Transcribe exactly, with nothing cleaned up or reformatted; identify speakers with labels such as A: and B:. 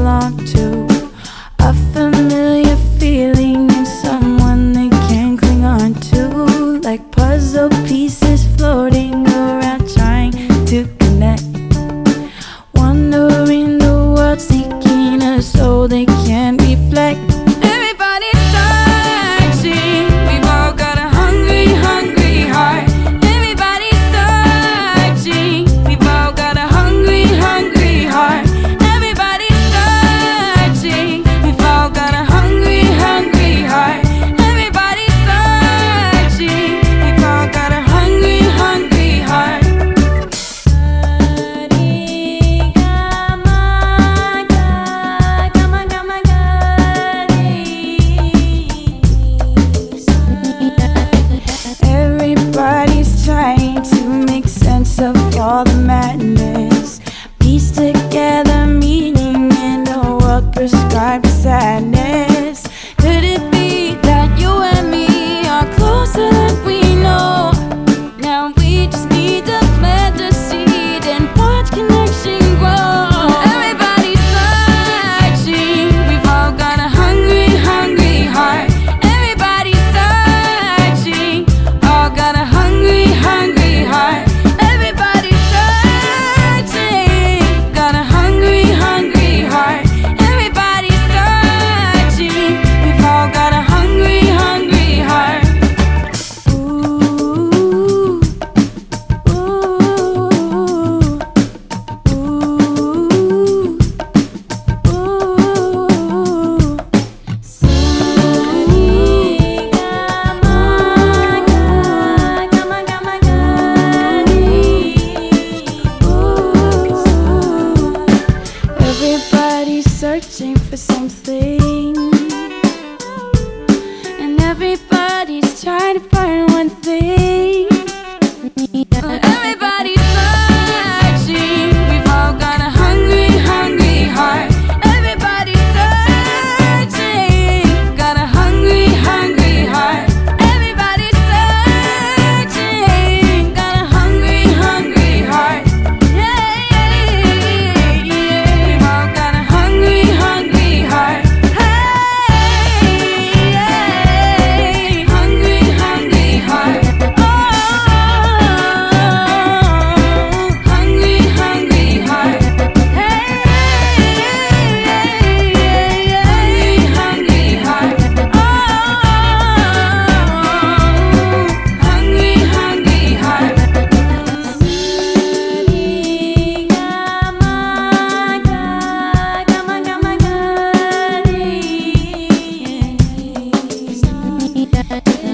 A: belong to. A familiar feeling in someone they can cling on to, like puzzle pieces floating around trying to connect, wandering the world seeking a soul they can reflect. Everybody's searching, we've all got a hungry, hungry heart. Everybody's searching, we've all got a hungry, hungry heart. Everybody's searching, we've all got a hungry, hungry heart. Everybody's searching, we've all got a hungry, hungry heart. Everybody's trying to make sense of all the madness, piece together meaning in a world prescribed sadness. Could it be that you and me are closer than we know? Now we just need to plant the seed and watch connection grow. Everybody's searching, we've all got a hungry, hungry heart. Everybody's searching, all got a hungry, hungry heart. Everybody's searching, got a hungry, hungry heart. Everybody's searching, we've all got a hungry, hungry heart. Ooh, ooh, ooh, ooh. Everybody's searching for something, and everybody's trying to find one thing. Everybody's searching, we've all got a hungry, hungry heart. Everybody's searching, got a hungry, hungry heart. Everybody's searching, got a hungry, hungry heart. Yeah, yeah, yeah. We've all got a hungry, hungry heart. Hey, yeah. Hungry, hungry heart. Oh, hungry, hungry heart. Hey, yeah, yeah. Hungry, hungry heart. Oh, hungry, hungry heart. Everybody's